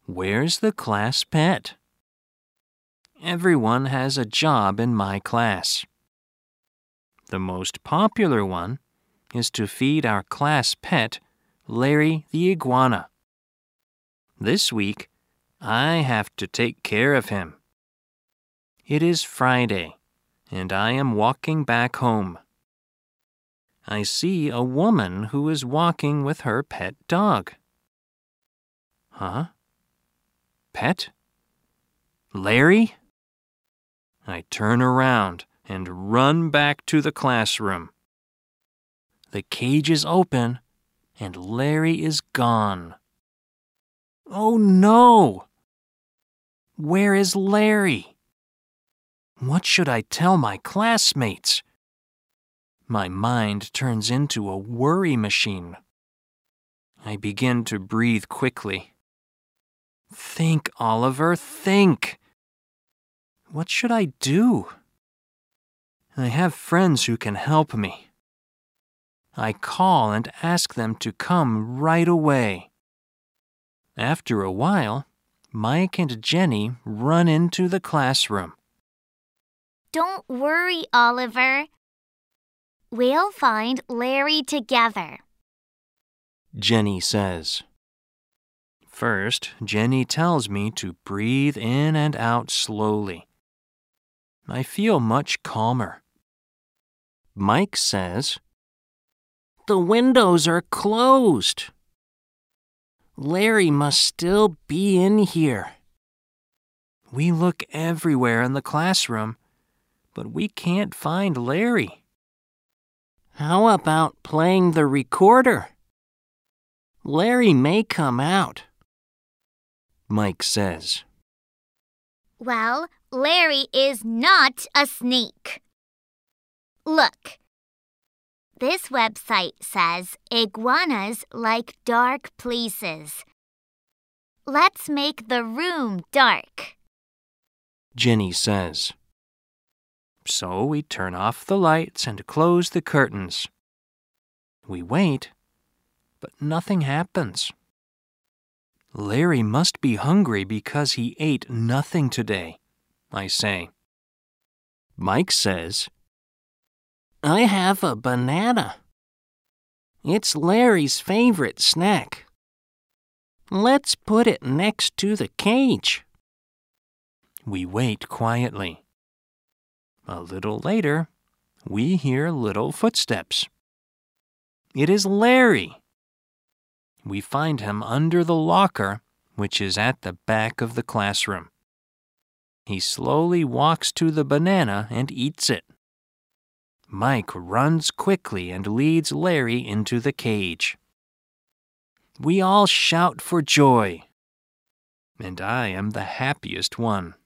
Where's the class pet? Everyone has a job in my class. The most popular one is to feed our class pet, Larry the iguana. This week, I have to take care of him. It is Friday, and I am walking back home. I see a woman who is walking with her pet dog. Huh? Pet? Larry? I turn around and run back to the classroom. The cage is open, and Larry is gone. Oh no! Where is Larry? What should I tell my classmates? My mind turns into a worry machine. I begin to breathe quickly. Think, Oliver, think. What should I do? I have friends who can help me. I call and ask them to come right away. After a while, Mike and Jenny run into the classroom. Don't worry, Oliver. We'll find Larry together, Jenny says. First, Jenny tells me to breathe in and out slowly. I feel much calmer. Mike says, "The windows are closed. Larry must still be in here." We look everywhere in the classroom, but we can't find Larry. How about playing the recorder? Larry may come out, Mike says. Well, Larry is not a snake. Look. This website says iguanas like dark places. Let's make the room dark, Jenny says. So we turn off the lights and close the curtains. We wait, but nothing happens. Larry must be hungry because he ate nothing today, I say. Mike says, "I have a banana. It's Larry's favorite snack. Let's put it next to the cage." We wait quietly. A little later, we hear little footsteps. It is Larry. We find him under the locker, which is at the back of the classroom. He slowly walks to the banana and eats it. Mike runs quickly and leads Larry into the cage. We all shout for joy, and I am the happiest one.